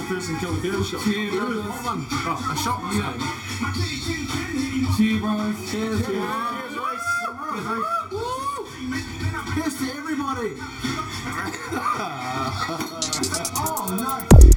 person killed the beer shop. Cheers, brothers. Oh, a shot, Yeah. Cheers, bros. Cheers, Cheers, Royce. Here's to everybody. Oh no.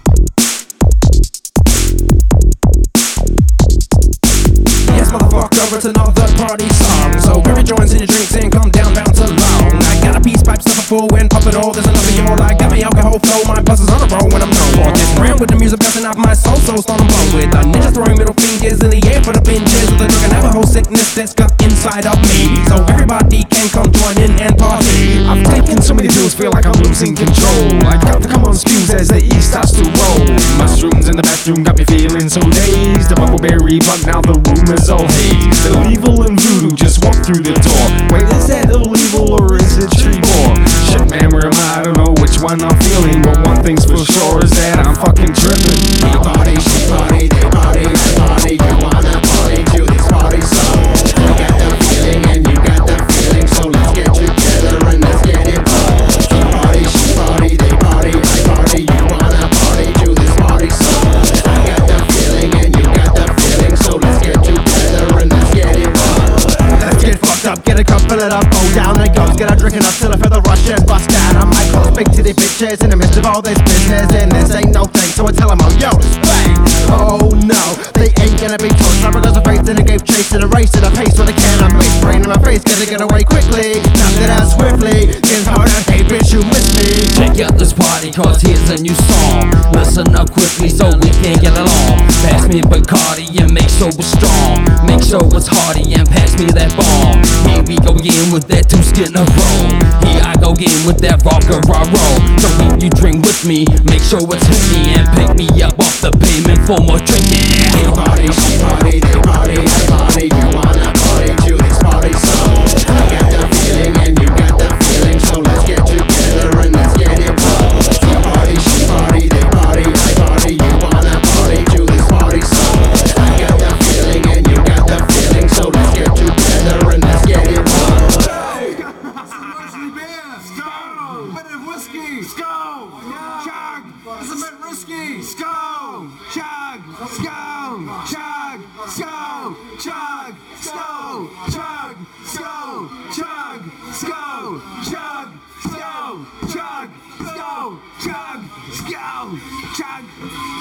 Yes, motherfucker, it's another party song. So grab your joints and your drinks and come down, bounce along. I got a peace pipe, stuff a full and pop it all. There's enough of y'all. I got my alcohol flow, my buses on a roll when I'm no more. Getting around with the music bouncing off my soul, so start blow with the ninja throwing middle fingers in the air for the binges with the drug and alcohol sickness that's got inside of me. So everybody can come join in and party. I've taken so many pills, feel like I'm losing control. I got the come on spews as the E starts to roll. Mushrooms in the bathroom got me feeling so dazed. The bubbleberry bug, now the room is all haze. The evil and voodoo just walked through the door. Wait, is that little evil or is it Trevor? Shit, man, where am I? I don't know which one I'm feeling, but one thing's for sure is that I'm fucking tripping. They party, she party, they party, I party. You wanna party to this party song. You got the feeling and you got the feeling, so let's get together and let's get it on. They party, she party, they party, I party. You wanna party to this party song. I got the feeling and you got the feeling, so let's get together and let's get it on. Let's get fucked up, get a cup, fill it up, oh down it goes. Get a drink enough till I feel the rush and bust down. I might call big titty bitches in the midst of all this business, and this ain't no thing, so I tell them, oh yo, this bang. Oh no, they ain't gonna be toast. Because of faith in a gave chase and a race at a pace with a can of mace. Brain in my face, gotta get away quickly. Knock it out swiftly, getting hard, hey bitch, you miss me. Check out this party, cause here's a new song. Listen up quickly so we can get along. Pass me Bacardi and make sure we're strong. Make sure it's hearty and pass me that bomb. Here we go again with that two skin of roll. Here I go again with that rock and roll. So when you drink with me, make sure it's hit me and pick me up off the pavement for more drinking. They party, she party, they party, I party. You wanna party to this party song. I got the feeling and you got the feeling, so let's get together and let's get it on. They party, she party, they party, I party. You wanna party to this party song. I got the feeling and you got the feeling, so let's get together and let's get it on. Some mostly beer. Skull. Bit of whiskey. Skull. Chug. It's a bit risky. Skull. Chug. Skull. Chug. Skull. Chug. Skull. Chug. Skull. Chug. Skull. Chug. Skull. Chug. Skull. Chug. Skull. Chug.